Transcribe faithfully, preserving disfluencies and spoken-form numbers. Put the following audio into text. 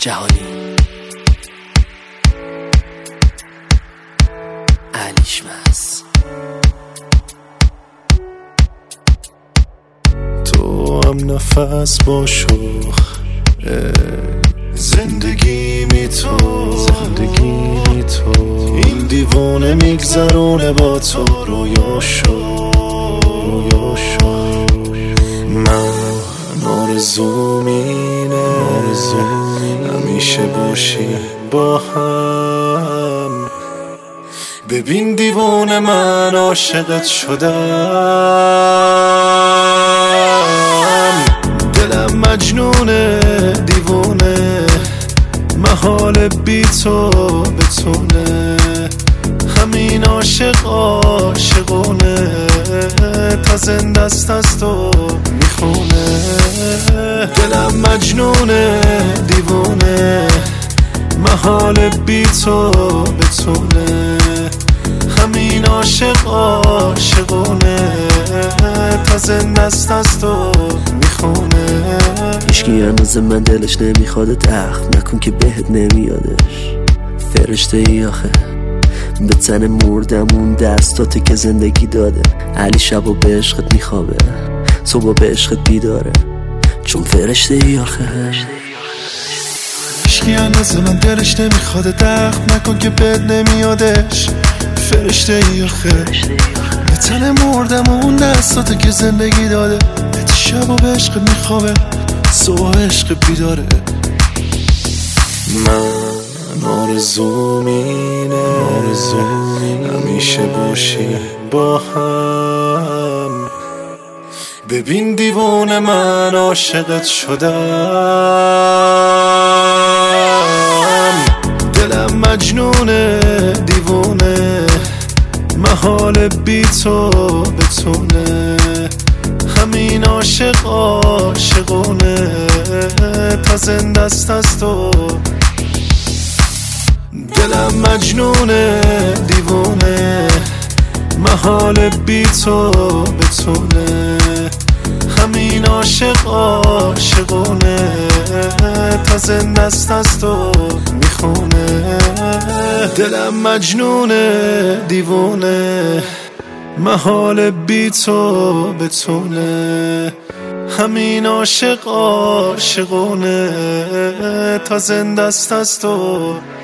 جهانی علیشمس. تو هم نفس با شوخ زندگی می تو زندگی می تو این دیوانه میگذرونه با تو رویاشو رویاشو. من آرزوم اینه همیشه باشی با هم. ببین دیوانه من عاشقت شدم. دلم مجنونه دیوانه محال بی تو بتونه. همین عاشق عاشقونه تا زنده است از تو میخونه. دلم مجنونه دیوانه محال بی تو بتونه. همین عاشق عاشقونه تا زنده است از تو میخونه. هیچکی هنوز من دلش نمیخواد تخت نکن که بهت نمیادش. فرشته ای آخه به تن مردمون دستاته که زندگی داده. علی شبا به عشقت میخوابه صبح به عشقت بیداره چون فرشته ای آخه. هیچکی هنوز من دلش نمیخواد تخت نکن که بهت نمیادش. فرشته ای آخه به تن مردمون دستاته که زندگی داده. شبا به عشقت میخوابه صبح عشق بیداره. من آرزوم اینه همیشه باشی با هم. ببین دیوانه من عاشقت شدم. دلم مجنونه دیوانه محال بی تو بتونه. همین عاشق عاشقونه تا زنده است از تو. دلم مجنونه دیوانه محال بی تو بتونه. همین عاشق عاشقونه تا زنده است از تو میخونه. دلم مجنونه دیوانه محال بی تو بتونه. همین عاشق عاشقونه تا زنده است از تو